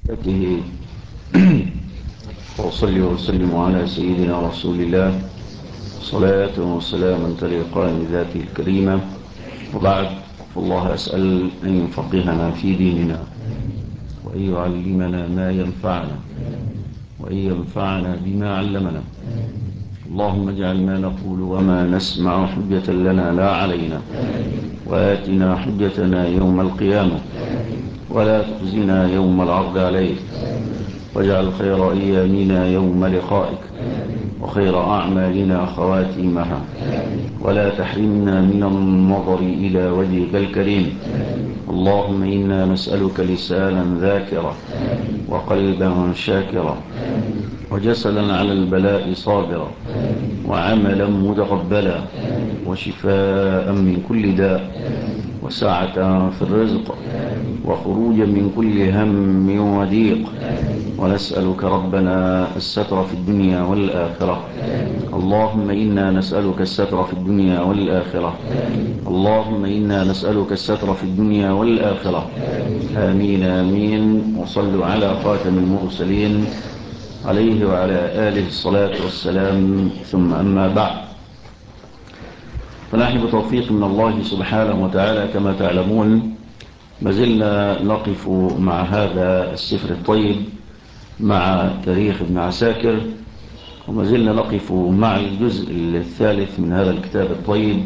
وبركاته. وصلي وسلم على سيدنا رسول الله صلاة وسلاما تليقان بذاته الكريمة، وبعد، فالله أسأل أن يفقهنا في ديننا وأن يعلمنا ما ينفعنا وأن ينفعنا بما علمنا. اللهم اجعل ما نقول وما نسمع حجة لنا لا علينا، وآتنا حجتنا يوم القيامة ولا تخزنا يوم العرض عليك، واجعل خير أيامنا يوم لقائك وخير أعمالنا خواتيمها، ولا تحرمنا من النظر إلى وجهك الكريم. اللهم إنا نسألك لسانا ذاكرا وقلبا شاكرا وجسدا على البلاء صابرا وعملا متقبلا وشفاء من كل داء وسعة في الرزق وخروجا من كل هم وضيق. ونسألك ربنا الستر في الدنيا والآخرة. اللهم إنا نسألك الستر في الدنيا والآخرة. اللهم إنا نسألك الستر في الدنيا والآخرة. آمين آمين. وصلوا على خاتم المرسلين عليه وعلى آله الصلاة والسلام، ثم أما بعد، فنحن بتوفيق من الله سبحانه وتعالى كما تعلمون ما زلنا نقف مع هذا السفر الطيب، مع تاريخ ابن عساكر، وما زلنا نقف مع الجزء الثالث من هذا الكتاب الطيب،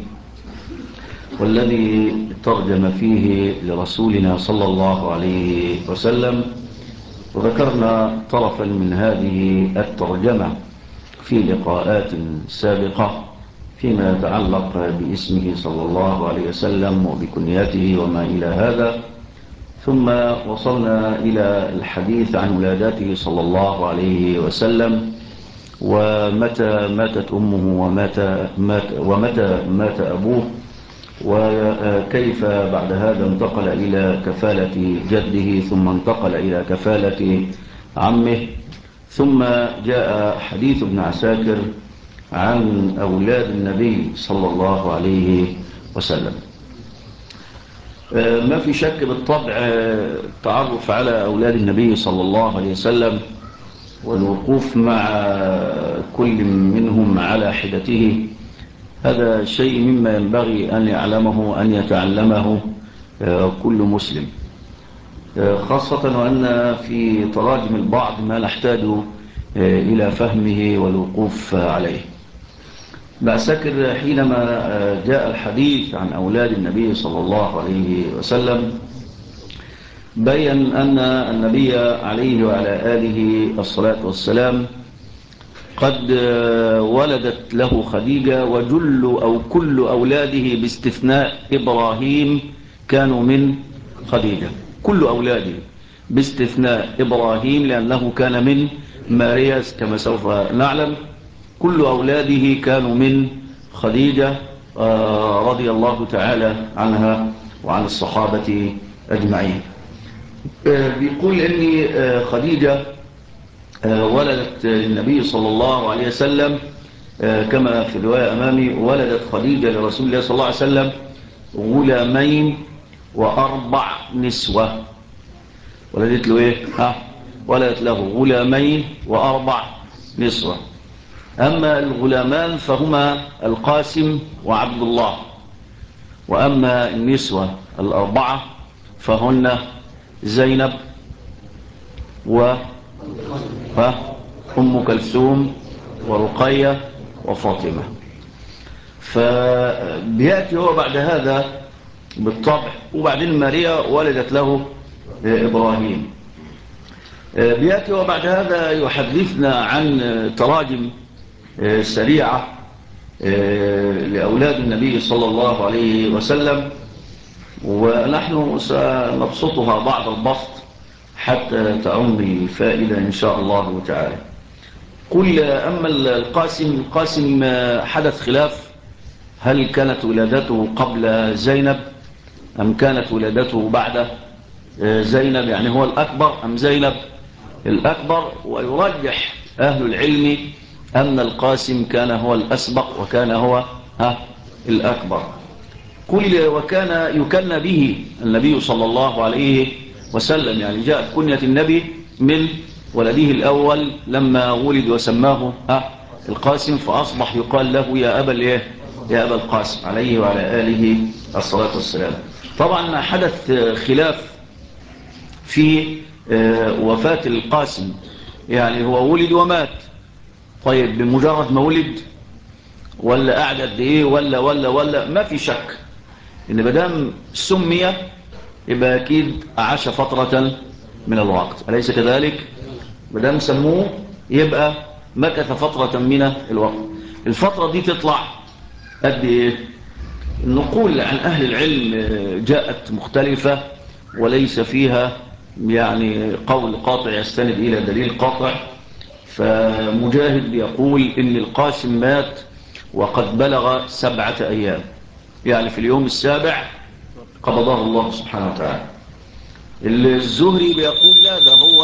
والذي ترجم فيه لرسولنا صلى الله عليه وسلم. وذكرنا طرفا من هذه الترجمة في لقاءات سابقة فيما يتعلق باسمه صلى الله عليه وسلم وبكنيته وما إلى هذا، ثم وصلنا إلى الحديث عن ولادته صلى الله عليه وسلم، ومتى ماتت أمه ومتى مات أبوه، وكيف بعد هذا انتقل إلى كفالة جده، ثم انتقل إلى كفالة عمه، ثم جاء حديث ابن عساكر عن أولاد النبي صلى الله عليه وسلم. ما في شك بالطبع التعرف على أولاد النبي صلى الله عليه وسلم والوقوف مع كل منهم على حدته، هذا شيء مما ينبغي أن يعلمه، أن يتعلمه كل مسلم، خاصة وأن في تراجم البعض ما نحتاج إلى فهمه والوقوف عليه. بعسكر حينما جاء الحديث عن أولاد النبي صلى الله عليه وسلم بيّن أن النبي عليه وعلى آله الصلاة والسلام قد ولدت له خديجة، وجل أو كل أولاده باستثناء إبراهيم كانوا من خديجة. كل أولاده باستثناء إبراهيم، لأنه كان من ماريا كما سوف نعلم. كل أولاده كانوا من خديجة رضي الله تعالى عنها وعن الصحابة أجمعين. بيقول أن خديجة ولدت النبي صلى الله عليه وسلم كما في الرواية أمامي، ولدت خديجة لرسول الله صلى الله عليه وسلم غلامين وأربع نسوة. ولدت له إيه؟ ولدت له غلامين وأربع نسوة. أما الغلامان فهما القاسم وعبد الله، وأما النسوة الأربعة فهن زينب أم كلثوم ورقية وفاطمة. فبيأتي هو بعد هذا بالطبع، وبعدين ماريا ولدت له إبراهيم. بيأتي هو بعد هذا يحدثنا عن تراجم سريعة لأولاد النبي صلى الله عليه وسلم، ونحن سنبسطها بعض البسط حتى تعم الفائدة إن شاء الله تعالى. أما القاسم حدث خلاف، هل كانت ولادته قبل زينب أم كانت ولادته بعد زينب، يعني هو الأكبر أم زينب الأكبر؟ ويرجح أهل العلم أن القاسم كان هو الأسبق وكان هو الأكبر. وكان يكنى به النبي صلى الله عليه وسلم، يعني جاءت كنية النبي من ولده الأول لما ولد وسماه القاسم، فأصبح يقال له يا أبا يا أبا القاسم عليه وعلى آله الصلاة والسلام. طبعا حدث خلاف في وفاة القاسم، يعني هو ولد ومات، طيب بمجرد ما ولد ولا قعد قد ايه ولا ما في شك ان مادام سمي يبقى اكيد عاش فترة من الوقت، أليس كذلك؟ مادام سموه يبقى مكث فترة من الوقت. الفترة دي تطلع قد ايه؟ النقول عن أهل العلم جاءت مختلفة وليس فيها يعني قول قاطع يستند إلى دليل قاطع. فمجاهد يقول إن القاسم مات وقد بلغ 7 أيام، يعني في اليوم السابع قبضه الله سبحانه وتعالى. الزهري بيقول لا،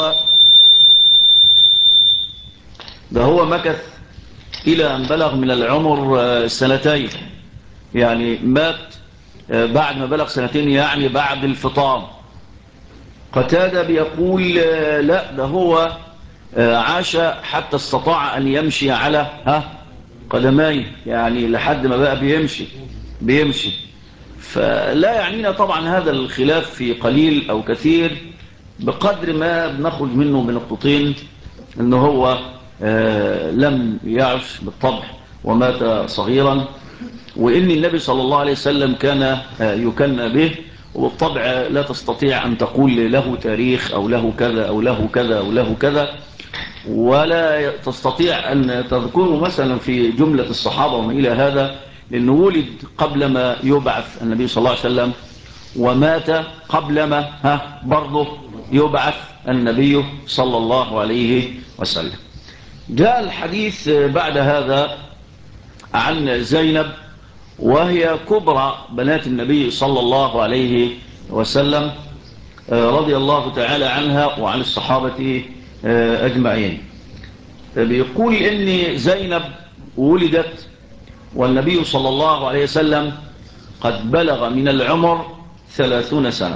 ده هو مكث إلى أن بلغ من العمر 2 سنين، يعني مات بعد ما بلغ 2 سنين، يعني بعد الفطام. قتادة بيقول لا، ده هو عاش حتى استطاع أن يمشي على قدميه، يعني لحد ما بقى بيمشي. فلا يعنينا طبعا هذا الخلاف في قليل أو كثير، بقدر ما بنخرج منه بنقطتين: أنه هو لم يعش بالطبع ومات صغيرا، وإن النبي صلى الله عليه وسلم كان يكنى به، وبالطبع لا تستطيع أن تقول له تاريخ أو له كذا أو له كذا أو له كذا، ولا تستطيع أن تذكره مثلا في جملة الصحابة وما إلى هذا، لأنه ولد قبل ما يبعث النبي صلى الله عليه وسلم، ومات قبل ما برضه يبعث النبي صلى الله عليه وسلم. جاء الحديث بعد هذا عن زينب، وهي كبرى بنات النبي صلى الله عليه وسلم رضي الله تعالى عنها وعن الصحابة أجمعين. بيقول إن زينب ولدت والنبي صلى الله عليه وسلم قد بلغ من العمر 30 سنة.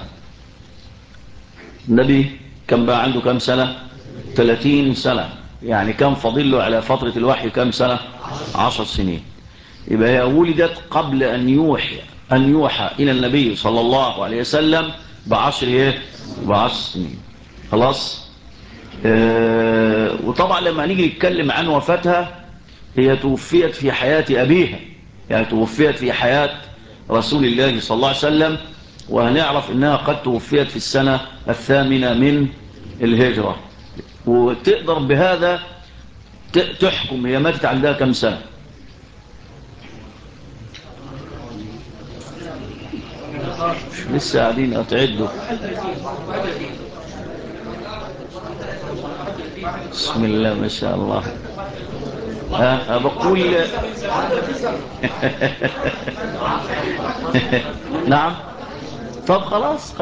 النبي كان بقى عنده كم سنة؟ 30 سنة، يعني كان فاضل له على فترة الوحي كم سنة؟ 10 سنين. يبقى هي ولدت قبل أن يوحى إلى النبي صلى الله عليه وسلم ب10 سنين. خلاص. وطبعا لما نيجي نتكلم عن وفاتها، هي توفيت في حياة أبيها، يعني توفيت في حياة رسول الله صلى الله عليه وسلم، وهنعرف أنها قد توفيت في السنة 8 من الهجرة. وتقدر بهذا تحكم هي ماتت عندها كم سنة. لسه قاعدين أتعدوا. بسم الله ما شاء الله. بقول نعم. طب خلاص.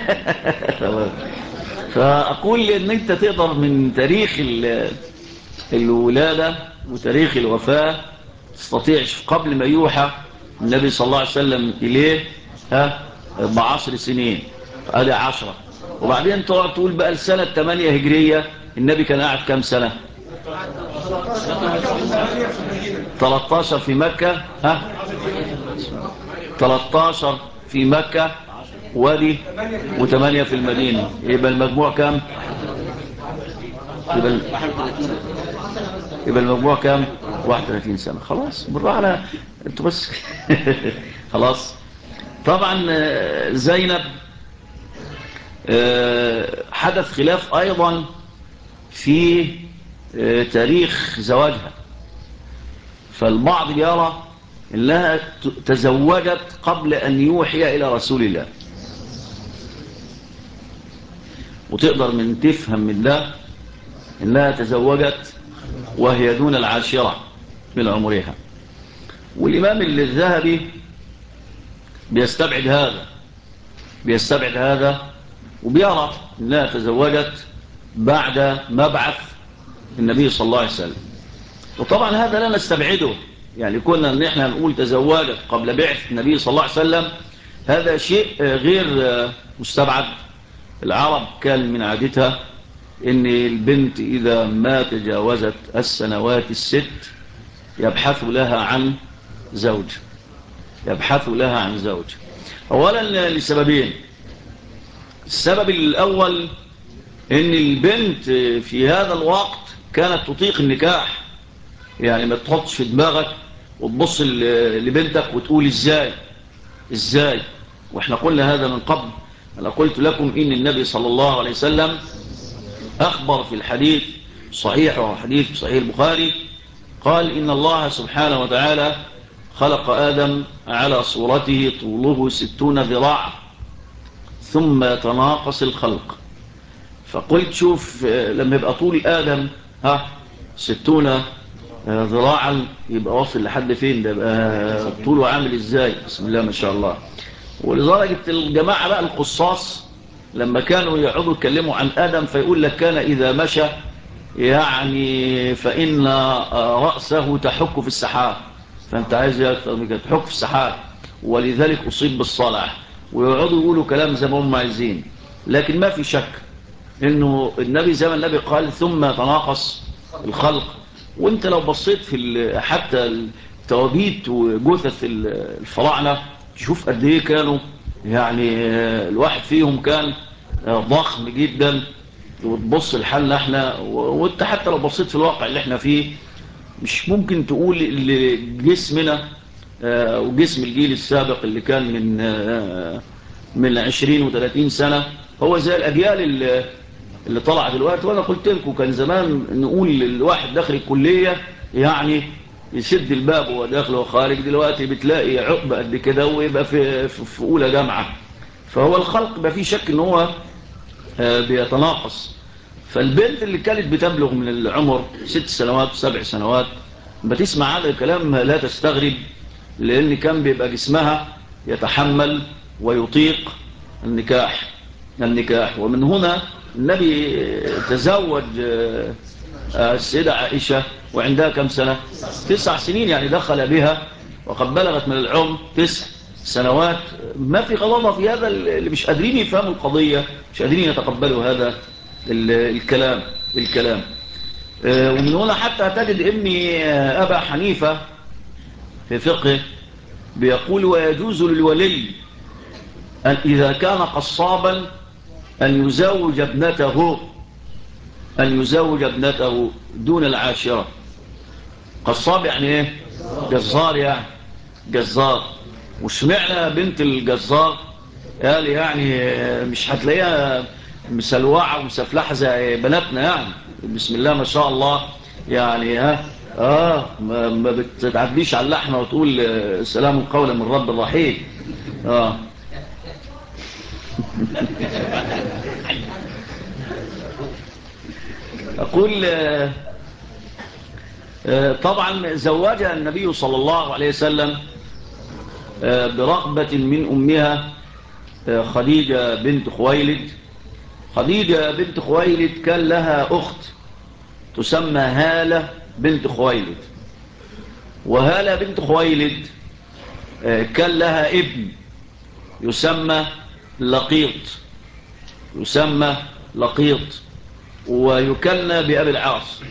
فأقول إن أنت تقدر من تاريخ الولادة وتاريخ الوفاة تستطيع قبل ما يوحى النبي صلى الله عليه وسلم إليه ب10 سنين، ادي 10. وبعدين تقعد تقول بقى السنة 8 هجرية النبي كان قاعد كام سنة؟ 13 في مكة 13 في مكة وادي و8 في المدينة، يبقى المجموع كام؟ يبقى المجموع كام؟ 31 سنة. خلاص بالراحة على انتوا بس. خلاص. طبعا زينب حدث خلاف أيضا في تاريخ زواجها، فالبعض يرى أنها تزوجت قبل أن يوحي إلى رسول الله، وتقدر من تفهم من ده أنها تزوجت وهي دون 10 من عمرها. والإمام الذهبي بيستبعد هذا وبيرى أنها تزوجت بعد مبعث النبي صلى الله عليه وسلم. وطبعا هذا لا نستبعده، يعني كنا ان احنا نقول تزوجت قبل بعث النبي صلى الله عليه وسلم، هذا شيء غير مستبعد. العرب كان من عادتها إن البنت إذا ما تجاوزت السنوات الست يبحث لها عن زوج، يبحث لها عن زوج. أولا لسببين. السبب الأول إن البنت في هذا الوقت كانت تطيق النكاح، يعني ما تحطش في دماغك وتبص لبنتك وتقول إزاي. وإحنا قلنا هذا من قبل. أنا قلت لكم إن النبي صلى الله عليه وسلم أخبر في الحديث صحيح، وحديث صحيح البخاري، قال إن الله سبحانه وتعالى خلق آدم على صورته طوله 60 ذراع ثم يتناقص الخلق. فقلت شوف لما يبقى طول آدم 60 ذراعا يبقى واصل لحد فين؟ ده يبقى طوله عامل ازاي؟ بسم الله ما شاء الله. ولدرجة الجماعة بقى القصاص لما كانوا يقعدوا يتكلموا عن آدم فيقول لك كان إذا مشى يعني فإن رأسه تحك في السحاب. فأنت عايز تحك في السحاب، ولذلك أصيب بالصلع. ويقعدوا يقولوا كلام زي ما هم عايزين، لكن ما في شك إنه النبي زي ما النبي قال ثم تناقص الخلق. وانت لو بصيت في حتى التوابيت وجثث الفراعنة تشوف قد ايه كانوا، يعني الواحد فيهم كان ضخم جدا. وتبص لحالنا احنا، وانت حتى لو بصيت في الواقع اللي احنا فيه مش ممكن تقول جسمنا وجسم الجيل السابق اللي كان من 20 و30 سنة هو زي الأجيال اللي طلع دلوقتي. وانا قلت لكم كان زمان نقول الواحد داخل الكلية يعني يسد الباب وهو داخل وخارج، دلوقتي بتلاقي عقبة قد كده ويبقى في أولى جامعة. فهو الخلق ما فيه شك ان هو بيتناقص. فالبنت اللي كانت بتبلغ من العمر 6 سنوات و7 سنوات بتسمع هذا الكلام لا تستغرب، لأن كان بيبقى جسمها يتحمل ويطيق النكاح. ومن هنا النبي تزوج السيدة عائشة وعندها كم سنة؟ 9 سنين، يعني دخل بها وقد بلغت من العمر 9 سنوات. ما في غلطة في هذا، اللي مش قادرين يفهموا القضية مش قادرين يتقبلوا هذا الكلام. ومن هنا حتى تجد ابني أبا حنيفة في فقه بيقول ويجوز للولي أن إذا كان قصابا أن يزوج ابنته دون العاشرة. قصاب يعني ايه؟ جزار، يعني جزار. وسمعنا بنت الجزار قال يعني مش هتلاقيها مسلوعة ومسفلحة زي بناتنا، يعني بسم الله ما شاء الله، يعني ما بتتعديش على اللحمة وتقول سلام قولا من رب الرحيم. أقول طبعا زوجها النبي صلى الله عليه وسلم برغبة من أمها خديجة بنت خويلد. خديجة بنت خويلد كان لها أخت تسمى هالة بنت خويلد، وهالة بنت خويلد كان لها ابن يسمى لقيط ويكنى بأبي العاص.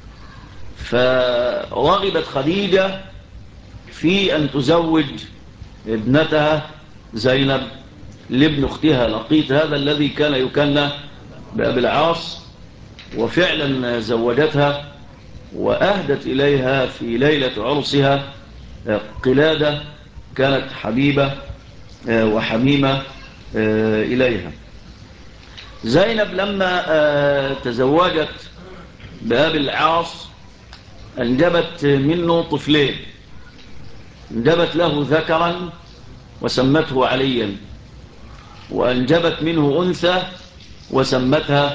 فرغبت خديجة في أن تزوج ابنتها زينب لابن اختها لقيط هذا الذي كان يكنى بأبي العاص. وفعلا زوجتها وأهدت إليها في ليلة عرسها قلادة كانت حبيبة وحميمة إليها. زينب لما تزوجت بأبي العاص أنجبت منه طفلين، أنجبت له ذكرا وسمته عليا، وأنجبت منه أنثى وسمتها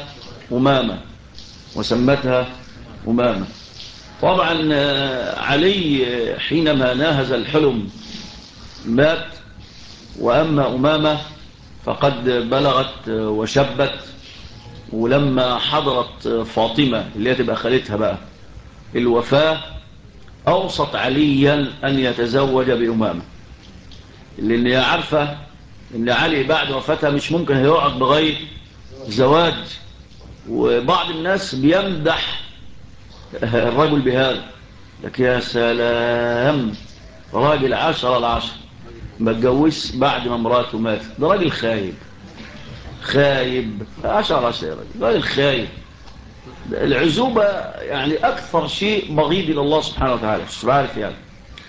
أمامة. طبعا علي حينما ناهز الحلم مات، وأما أمامة فقد بلغت وشبت. ولما حضرت فاطمة اللي تبقى خالتها بقى الوفاة أوصت عليا أن يتزوج بأمامة، لأن هي عارفة أن علي بعد وفاتها مش ممكن هيقعد بغير زواج. وبعض الناس بيمدح الرجل بهذا، لك يا سلام، راجل 10/10 ما اتجوزش بعد ما مراته ماتت، ده راجل خايب، خايب 10/10 يا راجل خايب. العزوبة يعني أكثر شيء بغيض إلى الله سبحانه وتعالى، مش عارف يعني.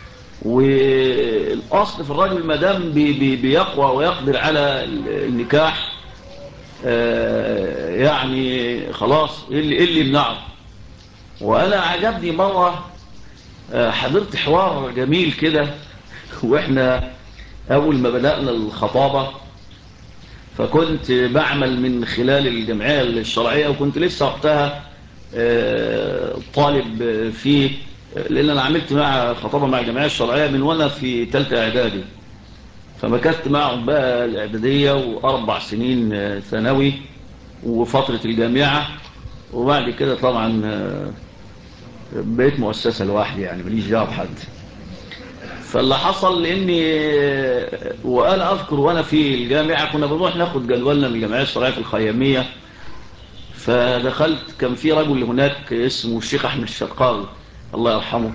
والأصل في الرجل مدام بيقوى ويقدر على النكاح، يعني خلاص إيه اللي يمنعه. وأنا عجبني مرة حضرت حوار جميل كده وإحنا أول ما بدأنا الخطابة، فكنت بعمل من خلال الجمعية الشرعية، وكنت لسه وقتها طالب فيه، لأن أنا عملت مع خطابة مع الجمعية الشرعية من وأنا في ثالثة إعدادي، فمكثت معهم بقى الإعدادية و4 سنين ثانوي وفترة الجامعة، وبعد كده طبعا بقيت مؤسسة لوحدي، يعني ماليش دعوة بحد. فاللي حصل لاني وانا اذكر وانا في الجامعه كنا بنروح ناخد جدولنا من الجمعيه الشرعيه في الخياميه، فدخلت كان في رجل هناك اسمه الشيخ احمد الشرقاوي الله يرحمه،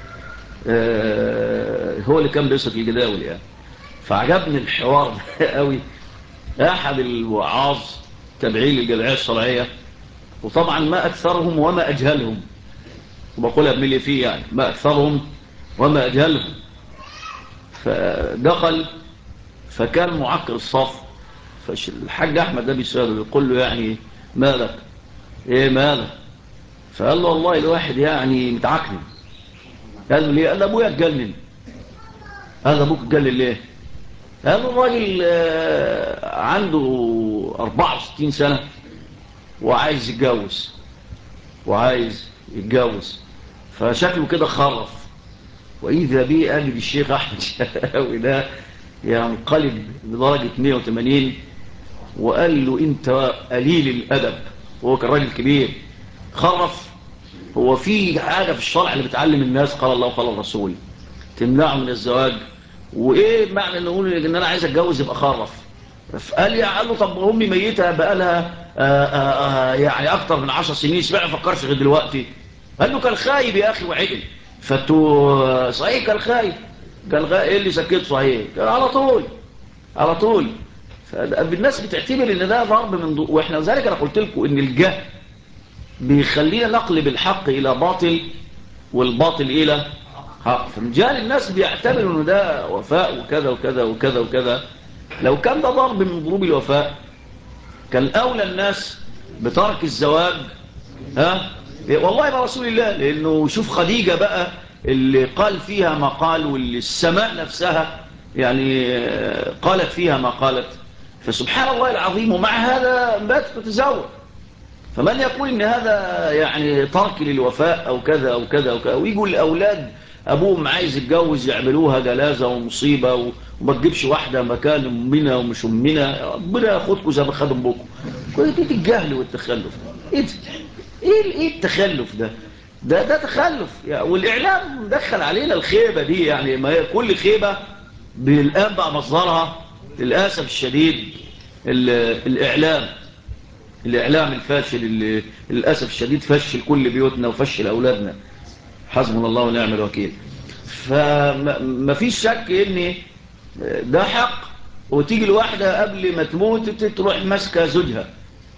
هو اللي كان بيصف الجداول يعني. فعجبني الحوار ده قوي. احد الوعاظ تابعين للجمعيه الشرعيه، وطبعا ما اكثرهم وما اجهلهم، وبقولها بملي فيه يعني، ما اكثرهم وما اجهلهم. فدخل فكان معكر الصف، فالحاج احمد ده بيسأله يقول له يعني مالك، ايه مالك؟ فقال له والله الواحد يعني متعكن. قال له ليه؟ قال له ابويا اتجنن. قال له ابوك اتجنن ليه؟ قال له الراجل عنده 64 سنة وعايز يتجوز، فشكله كده خرف. وإذا بيه أجد الشيخ أحمد شاوي ده ينقلب بدرجة 180، وقال له انت قليل الادب، وهو كان راجل كبير خرف. هو في حاجه في الشرع اللي بتعلم الناس قال الله وقال الرسول تمنعه من الزواج؟ وايه معنى ان نقول ان انا عايز اتجوز يبقى خرف؟ فقال لي، قال له طب امي ميته بقى لها يعني اكتر من 10 سنين، اشمعنى ما فكرش غير دلوقتي؟ قال له كان خايب يا اخي وعقل. فانتوا صحيح كان خايب، ايه اللي سكت صحيح؟ كان على طول على طول. فالناس بتعتبر ان ده ضرب من واحنا ذلك انا قلت لكم ان الجهل بيخلينا نقلب الحق الى باطل والباطل الى حق. فمجال الناس بيعتبروا ان ده وفاء وكذا وكذا وكذا وكذا. لو كان ده ضرب من ضروب الوفاء كان اولى الناس بترك الزواج. والله يا رسول الله، لانه شوف خديجة بقى اللي قال فيها ما قال، واللي السماء نفسها يعني قالت فيها ما قالت. فسبحان الله العظيم، ومع هذا بات تتزوج. فمن يقول ان هذا يعني ترك للوفاء او كذا او كذا او كذا، ويقول الاولاد ابوهم عايز يتجوز يعملوها جلازه ومصيبه وما تجيبش واحده مكان امنا ومش امنا، ربنا ياخدكم زي ما خد امكم. كل دي الجهل والتخلف. ايه ده؟ ايه التخلف ده؟ ده تخلف يعني. والاعلام دخل علينا الخيبه دي، يعني ما هي كل خيبه بالان بقى مصدرها للاسف الشديد الاعلام الفاشل اللي للاسف الشديد فشل كل بيوتنا وفشل اولادنا، حسبنا الله ونعم الوكيل. فما فيش شك ان ده حق. وتيجي الواحده قبل ما تموت تروح ماسكه زوجها،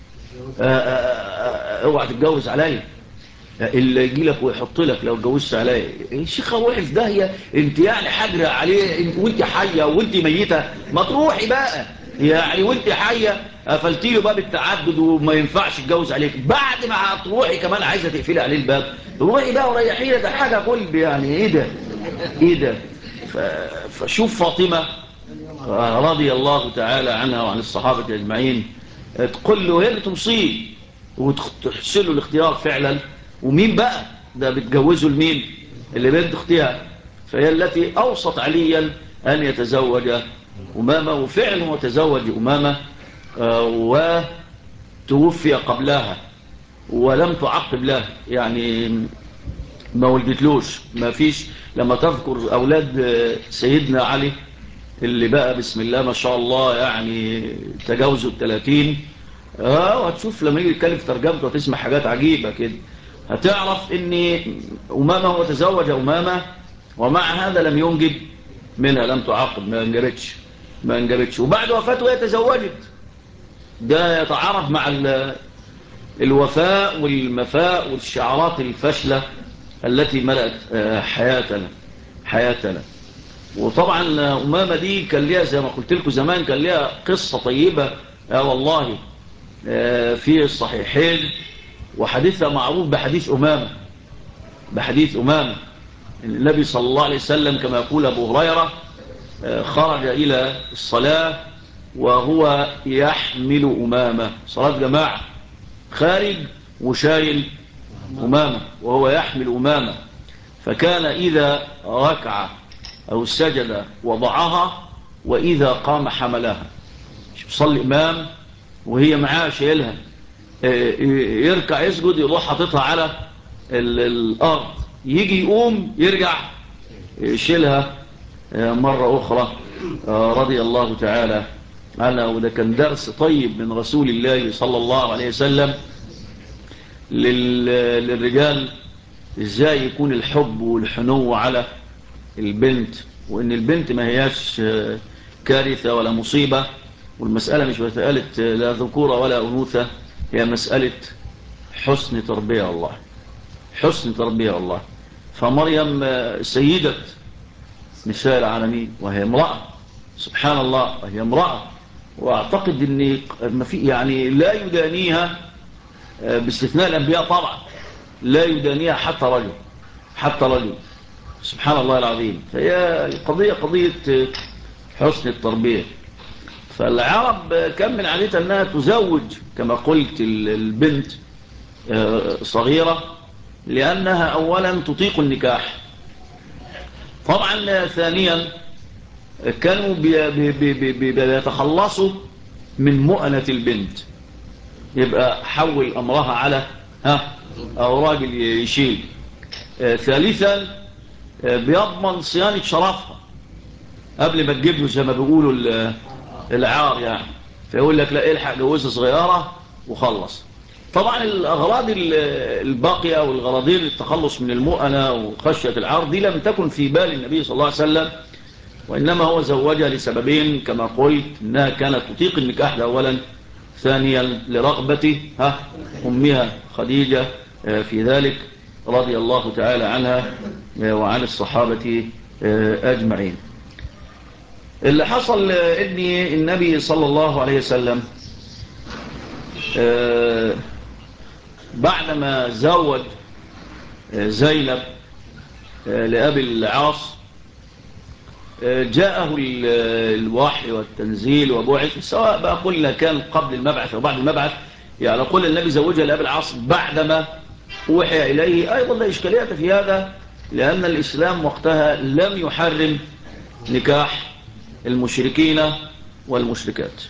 اوعى تتجوز عليا، اللي يجي لك ويحط لك لو اتجوزت عليا. الشيخه وقف في داهيه، انت يعني حاجره عليه وانت حيه وانت ميته؟ ما تروحي بقى يعني وانت حيه قفلتي له باب التعدد وما ينفعش يتجوز عليك، بعد ما هتروحي كمان عايزه تقفلي عليه الباب؟ روحي بقى وريحيه، ده حاجه قلب يعني. ايه ده؟ ايه ده؟ فشوف فاطمه رضي الله تعالى عنها وعن الصحابه اجمعين، تقول له هي اللي توصيه وتحسن له الاختيار فعلا. ومين بقى ده بتجوزه لمين؟ اللي بنت اختها. فهي التي اوصت عليا ان يتزوج امامه، وفعلا وتزوج امامه وتوفي قبلها ولم تعقب له، يعني ما ولدتلوش. ما فيش. لما تذكر اولاد سيدنا علي اللي بقى بسم الله ما شاء الله يعني تجاوزوا 30، وهتشوف لما يجي يتكلم في ترجمته وتسمع حاجات عجيبة كده. هتعرف ان أمامة هو تزوج أمامة، ومع هذا لم ينجب منها، لم تعاقب، ما انجبتش. وبعد وفاته هي تزوجت. ده يتعارض مع الوفاء والمفاء والشعارات الفاشلة التي ملأت حياتنا. وطبعا أمامة دي كان ليها زي ما قلت لكم زمان، كان ليها قصة طيبة والله في الصحيحين. وحديثها معروف بحديث أمامة. النبي صلى الله عليه وسلم كما يقول أبو هريرة خرج إلى الصلاة وهو يحمل أمامة، صلاة جماعة، خارج وشايل أمامة وهو يحمل أمامة. فكان إذا ركع أو سجد وضعها، وإذا قام حملها. يصلي إمام وهي معاه شايلها، يركع يسجد يروح حاططها على الأرض، يجي يقوم يرجع يشيلها مرة أخرى رضي الله تعالى عنها. وده كان درس طيب من رسول الله صلى الله عليه وسلم للرجال، ازاي يكون الحب والحنو على البنت، وان البنت ما هياش كارثة ولا مصيبة. والمسألة مش مسألة لا ذكورة ولا أنوثة، هي مسألة حسن تربية الله. فمريم سيدة نساء العالمين، وهي امرأة، سبحان الله، وهي امرأة. واعتقد ان ما في يعني لا يدانيها باستثناء الانبياء طبعا، لا يدانيها حتى رجل سبحان الله العظيم. فهي قضية حسن التربية. فالعرب كان من عادتها انها تزوج كما قلت البنت صغيرة، لانها اولا تطيق النكاح. طبعا ثانيا كانوا بيتخلصوا من مؤنة البنت، يبقى حول أمرها على أو راجل يشيل. ثالثا بيضمن صيانة شرفها قبل ما تجيب له زي ما بيقولوا العار يعني. فيقول لك لا، الحق جوزة صغيرة وخلص. طبعا الأغراض الباقية والغراضين التخلص من المؤنة وخشية العار دي لم تكن في بال النبي صلى الله عليه وسلم، وإنما هو زوجها لسببين كما قلت: إنها كانت تطيق النكاح أولا، ثانيا لرغبة أمها خديجة في ذلك رضي الله تعالى عنها وعن الصحابة أجمعين. اللي حصل إن النبي صلى الله عليه وسلم بعدما زوج زينب لأبي العاص جاءه الوحي والتنزيل وبعث، سواء بقى قلنا كان قبل المبعث أو بعد المبعث. يعني قل النبي زوجها لأبي العاص بعدما أوحي إليه، أيضا لا إشكالية في هذا، لأن الإسلام وقتها لم يحرم نكاح المشركين والمشركات.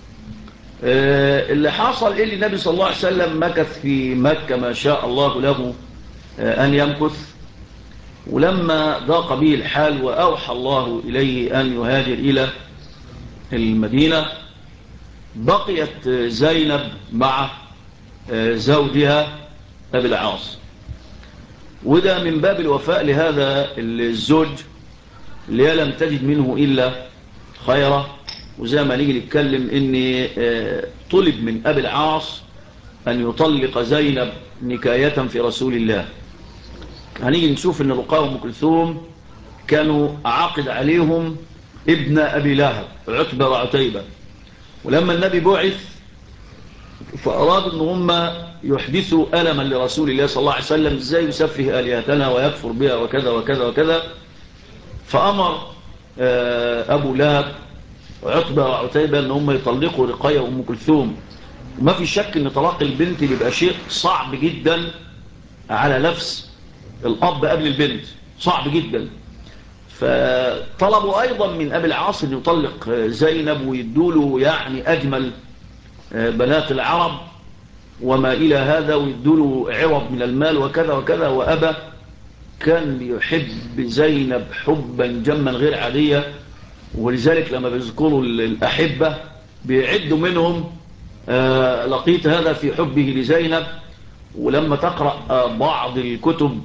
اللي حصل إيه؟ النبي صلى الله عليه وسلم مكث في مكة ما شاء الله له أن يمكث. ولما ضاق به الحال وأوحى الله إليه أن يهاجر إلى المدينة، بقيت زينب مع زوجها أبي العاص. وده من باب الوفاء لهذا الزوج، اللي لم تجد منه إلا خيرا. وزي ما نيجي نتكلم إن طلب من أبي العاص أن يطلق زينب نكاية في رسول الله. هنيجي نشوف ان رقية وام كلثوم كانوا عاقد عليهم ابن ابي لهب عتبة وعتيبة. ولما النبي بعث فارادوا ان هم يحدثوا ألما لرسول الله صلى الله عليه وسلم، ازاي يسفه آلهتنا ويكفر بها وكذا وكذا وكذا. فامر ابو لهب وعتبة وعتيبة ان هم يطلقوا رقية وام كلثوم. وما في شك ان طلاق البنت بيبقى شيء صعب جدا على نفس الأب قبل البنت، صعب جدا. فطلبوا أيضا من أبي العاص أن يطلق زينب ويدوله يعني أجمل بنات العرب وما إلى هذا، ويدوله عوض من المال وكذا وكذا. وأبى، كان يحب زينب حبا جما غير عادية. ولذلك لما بيذكروا الأحبة بيعدوا منهم لقيت هذا في حبه لزينب. ولما تقرأ بعض الكتب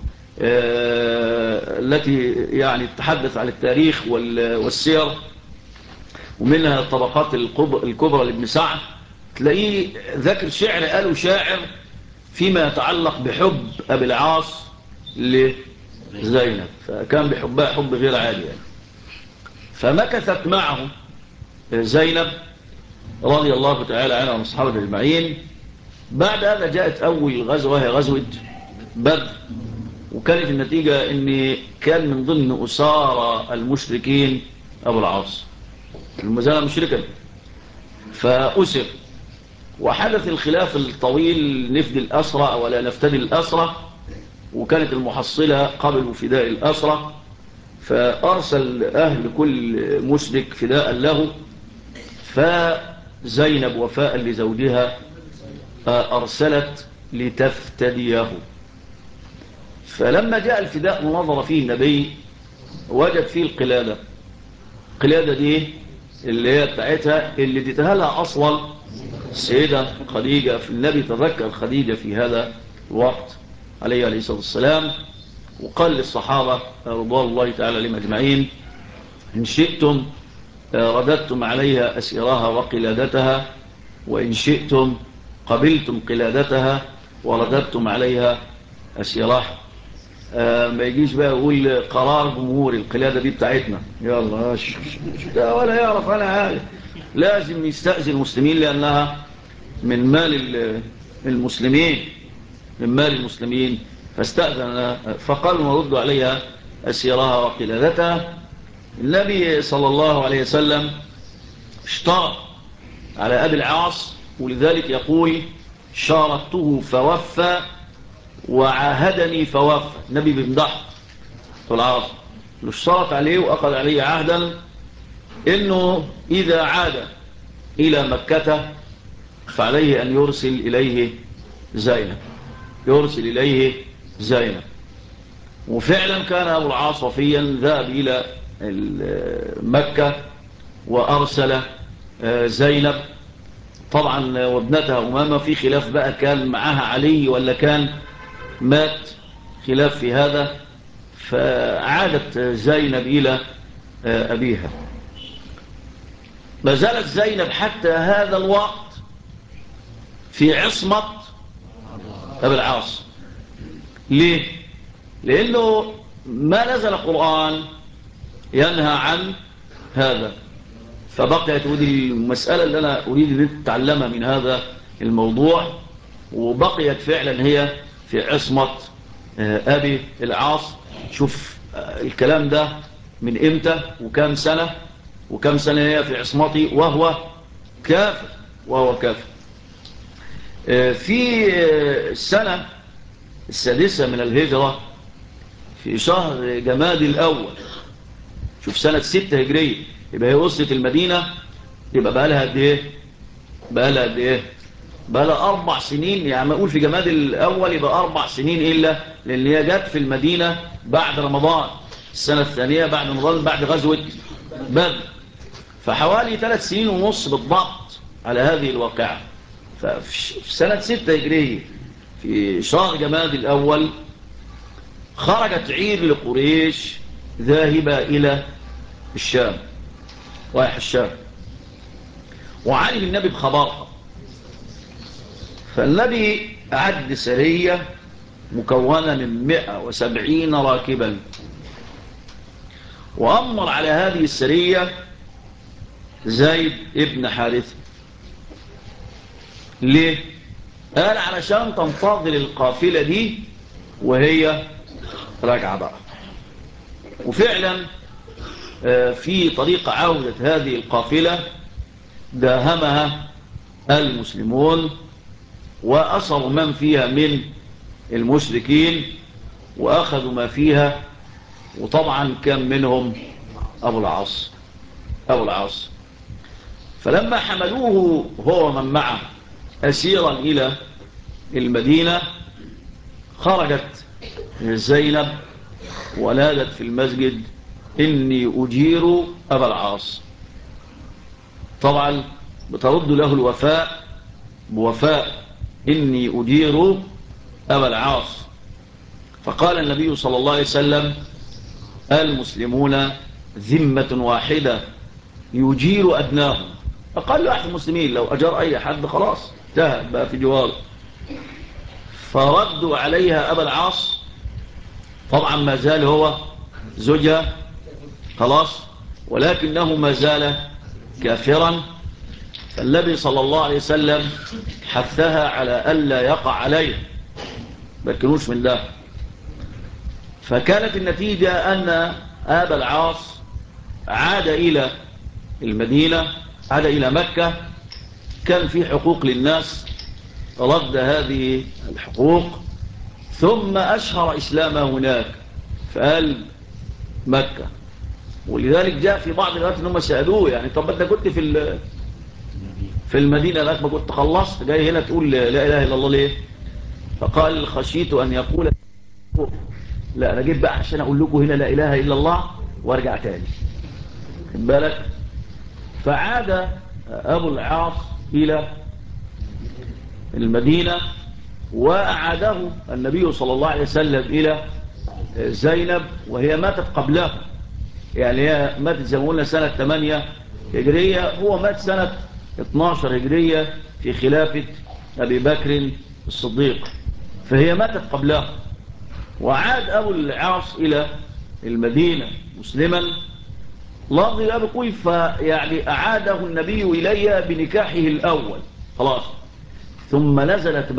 التي يعني تتحدث عن التاريخ والسير، ومنها الطبقات الكبرى لابن سعد، تلاقيه ذكر شعر قاله شاعر فيما يتعلق بحب أبي العاص لزينب، فكان بحبها حب غير عادي يعني. فمكثت معه زينب رضي الله تعالى عنها وعن أصحابه أجمعين. بعد هذا جاءت أول غزوة وهي غزوة بدر، وكانت النتيجة أن كان من ضمن أسارى المشركين أبو العاص المزالة مشركا، فأسر. وحدث الخلاف الطويل نفدي الأسرى أو لا نفتدي الأسرى، وكانت المحصلة قبلوا فداء الأسرى، فأرسل أهل كل مشرك فداء له. فزينب وفاء لزوجها أرسلت لتفتديه. فلما جاء الفداء ونظر فيه النبي وجد فيه القلادة دي اللي هي بتاعتها اللي اديتها أصلا السيدة خديجة. في النبي تذكر خديجة في هذا الوقت عليه الصلاة والسلام، وقال للصحابة رضوان الله تعالى عليهم أجمعين: إن شئتم رددتم عليها أسيرها وقلادتها، وإن شئتم قبلتم قلادتها ورددتم عليها أسيرها. ما يجيش بقى يقول قرار جمهوري القلادة دي بتاعتنا يلا ده ولا يعرف أنا عارف. لازم يستأذن المسلمين لأنها من مال المسلمين، من مال المسلمين. فاستأذن فقالوا نرد عليها أسيرها وقلادتها. النبي صلى الله عليه وسلم اشترط على أبي العاص، ولذلك يقول شاركته فوفى وعاهدني فوفى. النبي بمدح العاص اشترط عليه وأخذ عليه عهدا إنه إذا عاد إلى مكة فعليه أن يرسل إليه زينب. وفعلا كان أبو العاص وفيا ذهب إلى مكة وأرسل زينب طبعا وابنتها أمامة. في خلاف بقى كان معها علي ولا كان مات، خلاف في هذا. فعادت زينب إلى أبيها. ما زالت زينب حتى هذا الوقت في عصمة أبي العاص. ليه؟ لأنه ما نزل القرآن ينهى عن هذا. فبقيت ودي المسألة اللي أنا أريد أن أتعلمها من هذا الموضوع، وبقيت فعلا هي في عصمة أبي العاص. شوف الكلام ده من إمتى وكم سنة هي في عصمتي وهو كافر. في السنة السادسة من الهجرة في شهر جمادي الأول، شوف سنة 6 هجرية، يبقى هي وصلت المدينة، يبقى بقى لها قد ايه؟ بقى لها 4 سنين. يعني ما اقول في جمادي الأول يبقى 4 سنين إلا، لأن هي جت في المدينة بعد رمضان، السنة الثانية بعد رمضان، بعد غزوة بدر. فحوالي 3 سنين ونص بالضبط على هذه الواقعة. ففي سنة 6 هجرية في شهر جمادي الأول خرجت عير لقريش ذاهبة إلى الشام، رايح الشام، وعلم النبي بخبرها. فالنبي أعد سرية مكونة من 170 راكبا، وأمر على هذه السرية زيد ابن حارثة. ليه؟ قال علشان تنتظر القافلة دي وهي راجعة بقى. وفعلا في طريق عودة هذه القافلة داهمها المسلمون وأصروا من فيها من المشركين وأخذوا ما فيها. وطبعا كان منهم أبو العاص. فلما حملوه هو من معه أسيرا إلى المدينة، خرجت زينب ونادت في المسجد: إني أجير أبا العاص. طبعا بترد له الوفاء بوفاء إني أدير أبا العاص. فقال النبي صلى الله عليه وسلم المسلمون ذمة واحدة يجير أدناهم. أقل واحد المسلمين لو أجار أي حد خلاص انتهى بقى في جواره. فردوا عليها أبا العاص، طبعا ما زال هو زوجها خلاص، ولكنه ما زال كافرا. فالنبي صلى الله عليه وسلم حثها على ألا يقع عليه، ما كانوش من ده. فكانت النتيجة أن أبا العاص عاد إلى المدينة، عاد إلى مكة. كان في حقوق للناس، رد هذه الحقوق، ثم أشهر إسلامه هناك في قلب مكة. ولذلك جاء في بعض الوقت أنهم سألوه يعني طب أنت كنت في المدينة لك ما كنت خلصت جاي هنا تقول لا إله إلا الله ليه؟ فقال خشيت أن يقول لا أنا جيت بقى عشان أقول لكم هنا لا إله إلا الله وارجع تاني. خد بالك. فعاد أبو العاص إلى المدينة، وأعاده النبي صلى الله عليه وسلم إلى زينب، وهي ماتت قبله. يعني هي ماتت زي ما قلنا سنة 8 هجرية، هو مات سنة 12 هجرية في خلافة أبي بكر الصديق، فهي ماتت قبله. وعاد أبو العاص إلى المدينة مسلما لفظ الأب يقول فيعني أعاده النبي إلي بنكاحه الأول خلاص. ثم نزلت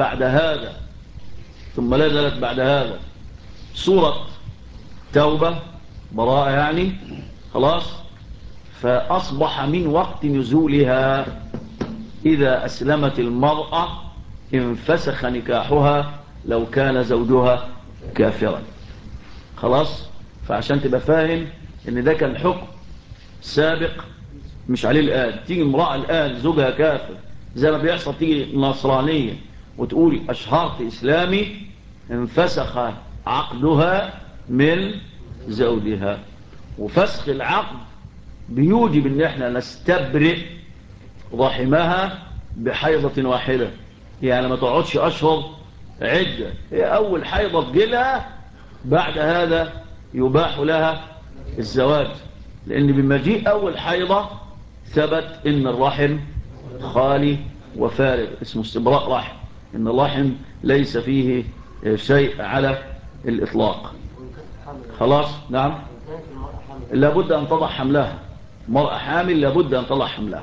بعد هذا سورة توبة براءة يعني خلاص. فأصبح من وقت نزولها إذا أسلمت المرأة انفسخ نكاحها لو كان زوجها كافرا خلاص. فعشان تبقى فاهم ان ده كان حكم سابق مش عليه الآن. تيجي امرأة الآن زوجها كافر زي ما بيحصل، تيجي نصرانية وتقول أشهرت إسلامي، انفسخ عقدها من زوجها. وفسخ العقد بيوجب ان احنا نستبرئ رحمها بحيضة واحدة، يعني ما تقعدش أشهر عدة، هي أول حيضة تجيلها بعد هذا يباح لها الزواج. لأن بمجيء أول حيضة ثبت إن الرحم خالي وفارغ، اسمه استبراء رحم، إن الرحم ليس فيه شيء على الإطلاق خلاص. نعم لابد أن تضع حملها، مرأة حامل لابد أن تضع حملها.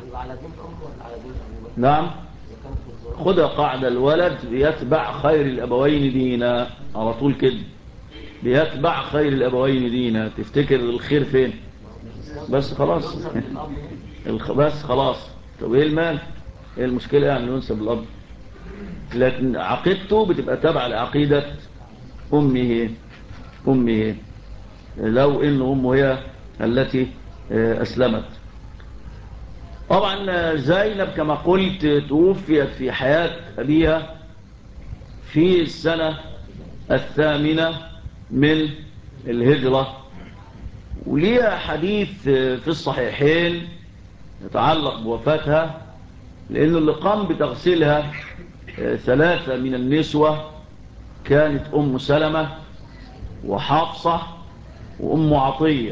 نعم خدها قاعدة، الولد بيتبع خير الأبوين دينا على طول كده، بيتبع خير الأبوين دينا. تفتكر الخير فين؟ بس خلاص بس خلاص. طب ايه المال؟ ايه المشكلة يعني ينسب الأب؟ لكن عقيدته بتبقى تابعة لعقيدة أمه لو إن أمه هي التي أسلمت. طبعا زينب كما قلت توفيت في حياة أبيها في السنة 8 من الهجرة، وليها حديث في الصحيحين يتعلق بوفاتها، لأنه اللي قام بتغسيلها 3 من النسوة كانت أم سلمة وحافصة وأم عطية،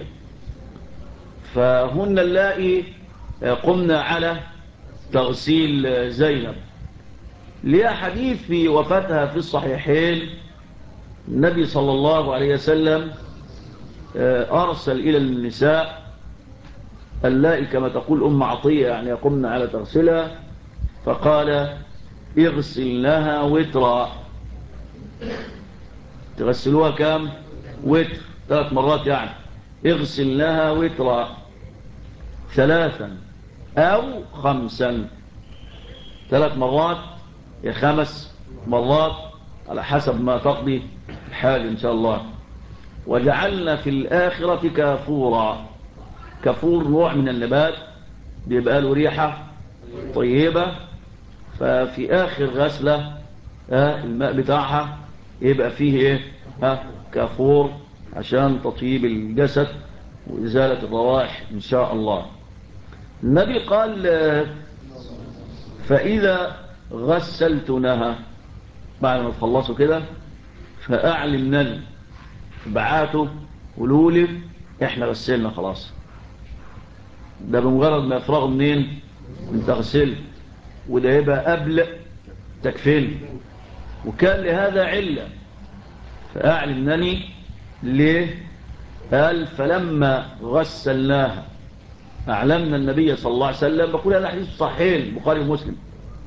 فهن اللائي قمنا على تغسيل زينب. ليها حديث في وفاتها في الصحيحين، النبي صلى الله عليه وسلم أرسل إلى النساء اللائي كما تقول أم عطية يعني يقمن على تغسلها، فقال اغسلناها وترا. تغسلوها كام؟ وتر 3 مرات يعني. اغسلناها وترا 3 أو 5، 3 مرات يا 5 مرات على حسب ما تقضي الحال إن شاء الله. وجعلنا في الآخرة كافورا. كافور نوع من النبات بيبقى له ريحة طيبة، ففي آخر غسلة الماء بتاعها يبقى فيه ايه كافور عشان تطيب الجسد وإزالة الروائح إن شاء الله. النبي قال فإذا غسلتنها، بعد ما تخلصوا كده فأعلمنني، بعاتوا قولوا لي احنا غسلنا خلاص. ده بمجرد ما يفرغوا منين؟ من تغسل، وده يبقى قبل تكفين. وكان لهذا علة، فأعلمنني ليه؟ قال فلما غسلناها أعلمنا النبي صلى الله عليه وسلم، بقول هذا حديث صحيح البخاري ومسلم،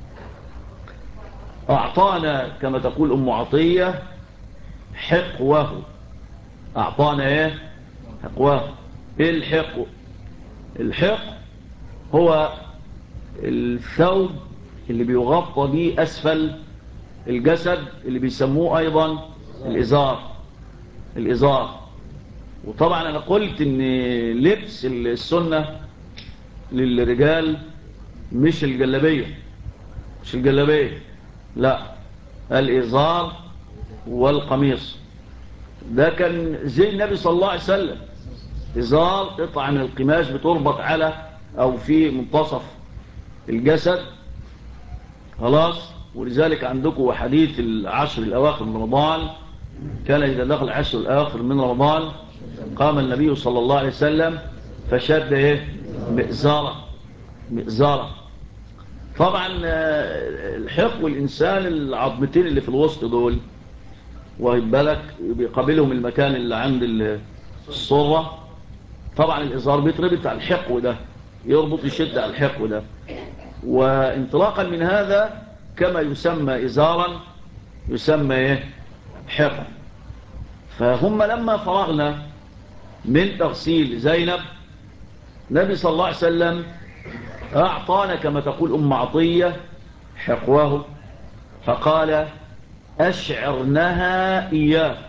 أعطانا كما تقول أم عطية حقوه. أعطانا إيه؟ حقوه. إيه الحق؟ الحق هو الثوب اللي بيغطى به أسفل الجسد، اللي بيسموه أيضا الإزار. الإزار. وطبعا أنا قلت إن لبس السنة للرجال مش الجلابية، مش الجلابية، لا، الإزار والقميص. ده كان زي النبي صلى الله عليه وسلم، إزار قطعة من القماش بتربط على أو في منتصف الجسد، خلاص. ولذلك عندكم حديث العشر الأواخر من رمضان، كان إذا دخل العشر الأواخر من رمضان قام النبي صلى الله عليه وسلم فشد إيه؟ مئزارة. مئزارة. طبعا الحق والإنسان العظمتين اللي في الوسط دول، واخد بالك، بيقابلهم المكان اللي عند الصرة. طبعا الإزار بيتربط على الحق ده، يربط يشد على الحق ده، وانطلاقا من هذا كما يسمى إزارا يسمى إيه؟ حق. فهم لما فرغنا من تغسيل زينب، النبي صلى الله عليه وسلم أعطانا كما تقول أم عطية حقوه، فقال أشعرنها إياه.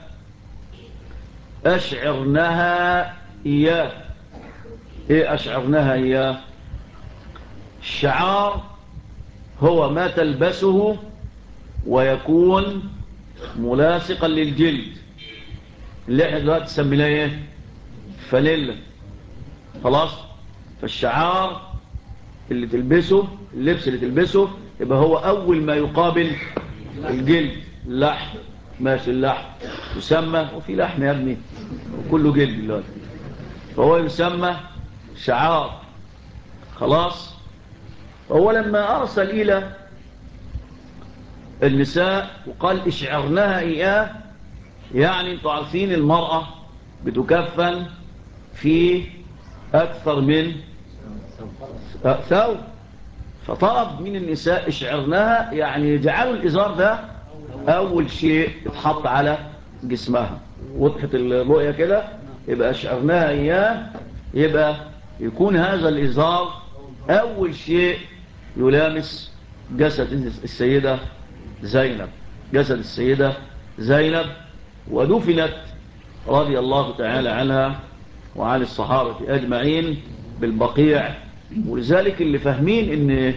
أشعرنها إياه. إيه أشعرنها إياه؟ الشعار هو ما تلبسه ويكون ملاصقا للجلد، اللي احنا دلوقتي سميناه ايه؟ فانيلا. خلاص. فالشعار اللي تلبسه، اللبس اللي تلبسه، يبقى هو أول ما يقابل الجلد. اللحم، ماشي، اللحم يسمى، وفي لحم يا ابني وكله جلد دلوقتي، فهو يسمى شعار. خلاص. هو لما أرسل إلى النساء وقال اشعرناها إياه، يعني انتوا عارفين المرأة بتكفن في أكثر من ثوب، فطلب من النساء اشعرناها، يعني جعلوا الإزار ده أول شيء يتحط على جسمها. وضحت الرؤية كده؟ يبقى اشعرناها إياه، يبقى يكون هذا الإزار أول شيء يلامس جسد السيدة زينب. جسد السيدة زينب. ودفنت رضي الله تعالى عنها وعن الصحابة أجمعين بالبقيع. ولذلك اللي فاهمين ان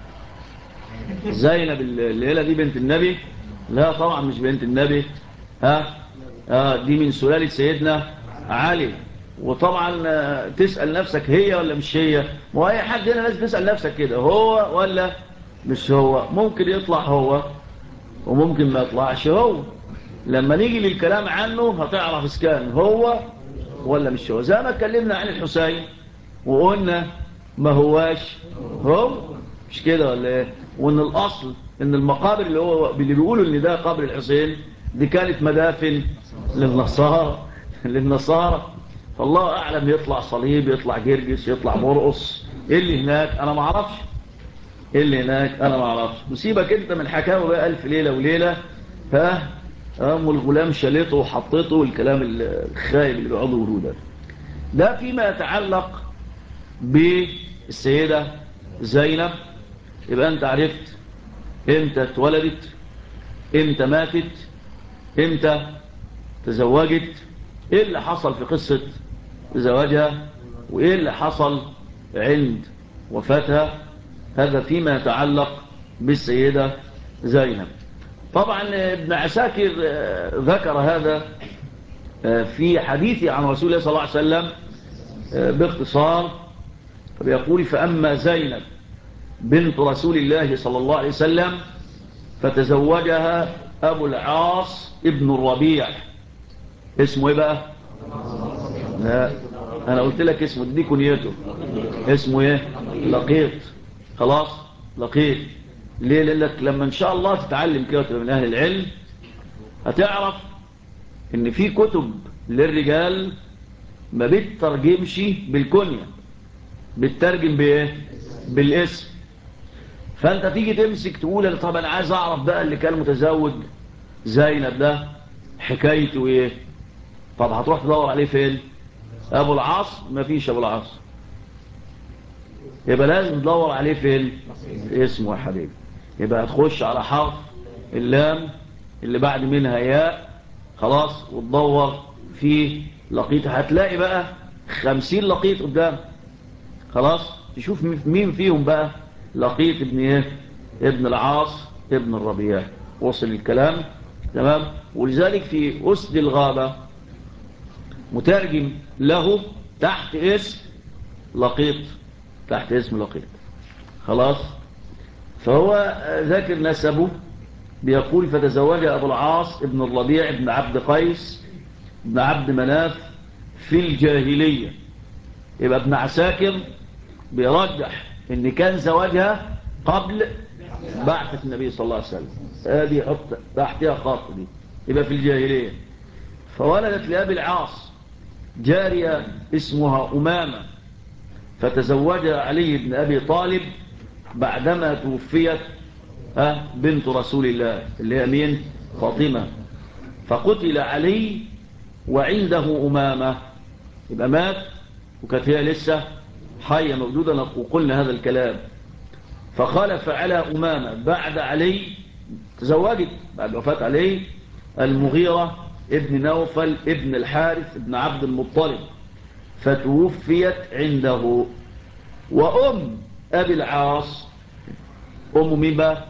زينب الليلة دي بنت النبي، لا طبعا مش بنت النبي، دي من سلالة سيدنا علي. وطبعا تسأل نفسك هي ولا مش هي، وأي حد هنا لازم تسأل نفسك كده، هو ولا مش هو. ممكن يطلع هو وممكن ما يطلعش هو. لما نيجي للكلام عنه هتعرف اسكان هو ولا مش هو. زي ما اتكلمنا عن الحسين وقلنا ما هواش هو، مش كده ولا ايه؟ وان الاصل ان المقابر اللي بيقولوا ان ده قبر الحسين دي كانت مدافن للنصارى. فالله اعلم، يطلع صليب، يطلع جرجس، يطلع مرقص، ايه اللي هناك انا ما اعرفش. ايه اللي هناك انا ما اعرفش. وسيبك انت من حكاوي بقى الف ليله وليله، ام الغلام شالته وحطته والكلام الخايب اللي بيقعدوا يقولوه ده. ده فيما يتعلق بالسيدة زينب. يبقى انت عرفت امتى اتولدت، امتى ماتت، امتى تزوجت، ايه اللي حصل في قصة زواجها، وايه اللي حصل عند وفاتها. هذا فيما يتعلق بالسيدة زينب. طبعا ابن عساكر ذكر هذا في حديثه عن رسول الله صلى الله عليه وسلم باختصار، فبيقول فأما زينب بنت رسول الله صلى الله عليه وسلم فتزوجها أبو العاص ابن الربيع. اسمه ايه بقى؟ لا، انا قلت لك اسمه، دي كنيته. اسمه ايه؟ لقيط. خلاص، لقيط. ليه؟ لانك لما ان شاء الله تتعلم كده وتبقى من اهل العلم هتعرف ان في كتب للرجال ما بتترجمش بالكنية، بتترجم بايه؟ بالاسم. فانت تيجي تمسك تقول طب انا عايز اعرف بقى اللي كان متزوج زينب ده حكايته ايه. طب هتروح تدور عليه فين؟ ابو العاص؟ مفيش ابو العاص. يبقى لازم تدور عليه فين؟ في اسمه يا حبيبي. يبقى هتخش على حرف اللام اللي بعد منها ياء، خلاص، وتدور في لقيط. هتلاقي بقى 50 لقيط قدام. خلاص، تشوف مين فيهم بقى لقيط ابن ايه؟ ابن العاص ابن الربيع. وصل الكلام؟ تمام. ولذلك في أسد الغابة مترجم له تحت اسم لقيط، تحت اسم لقيط. خلاص. فهو ذاكر نسبه، بيقول فتزوج أبو العاص ابن الربيع ابن عبد قيس ابن عبد مناف في الجاهلية. يبقى ابن عساكر بيرجح ان كان زواجها قبل بعثة النبي صلى الله عليه وسلم. هذه حط تحتها خط دي، يبقى في الجاهلية. فولدت لأبي العاص جارية اسمها أمامة، فتزوجها علي بن أبي طالب بعدما توفيت بنت رسول الله اللي هي مين؟ فاطمة. فقتل علي وعنده أمامة. يبقى مات وكانت هي لسه حية موجودة، وقلنا هذا الكلام. فخلف على أمامة بعد علي، تزوجت بعد وفاة علي المغيرة ابن نوفل ابن الحارث ابن عبد المطلب، فتوفيت عنده. وأم أبي العاص، أم مين بقى؟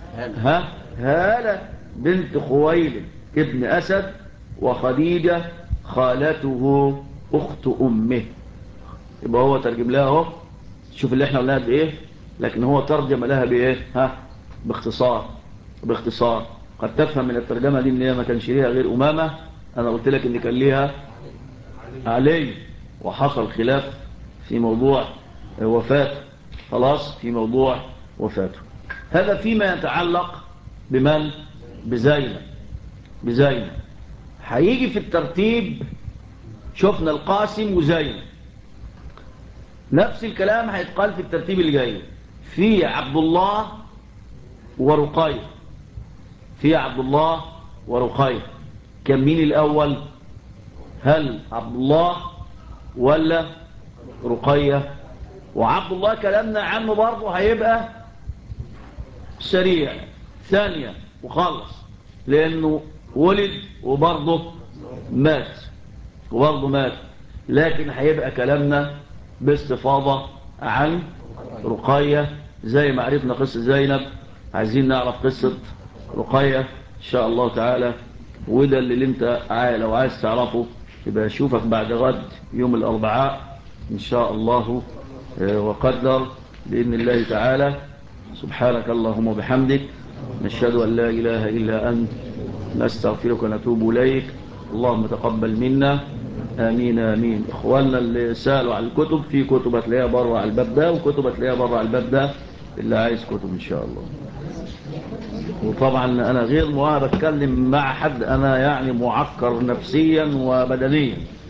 هالة بنت خويلد ابن أسد، وخديجة خالته أخت أمه. يبقى هو ترجم لها اهو. شوف اللي احنا قلناها بايه، لكن هو ترجم لها بايه؟ باختصار. باختصار. قد تفهم من الترجمة دي ان هي ما كانش ليها غير أمامة. انا قلت لك ان كان ليها علي، وحصل خلاف في موضوع وفاته. خلاص، في موضوع وفاته. هذا فيما يتعلق بمن؟ بزينب. بزينب هيجي في الترتيب. شفنا القاسم وزينب، نفس الكلام هيتقال في الترتيب اللي جاي. في عبد الله ورقية. في عبد الله ورقية. كان مين الأول؟ هل عبد الله ولا رقية؟ وعبد الله كلامنا عنه برضه هيبقى سريع، ثانية وخلص، لأنه ولد وبرضه مات. وبرضه مات. لكن هيبقى كلامنا باستفاضة عن رقية، زي ما عرفنا قصة زينب عايزين نعرف قصة رقية إن شاء الله تعالى. وده اللي انت لو عايز تعرفه يبقى اشوفك بعد غد يوم الأربعاء إن شاء الله وقدر بإذن الله تعالى. سبحانك اللهم وبحمدك، نشهد أن لا إله إلا أنت، نستغفرك ونتوب إليك. اللهم تقبل منا. آمين آمين. إخواننا اللي سألوا على الكتب، في كتب هتلاقيها بره على الباب ده، وكتب هتلاقيها بره على الباب ده اللي عايز كتب إن شاء الله. وطبعا أنا غير مؤهل أتكلم مع حد، أنا يعني معكر نفسيا وبدنيا.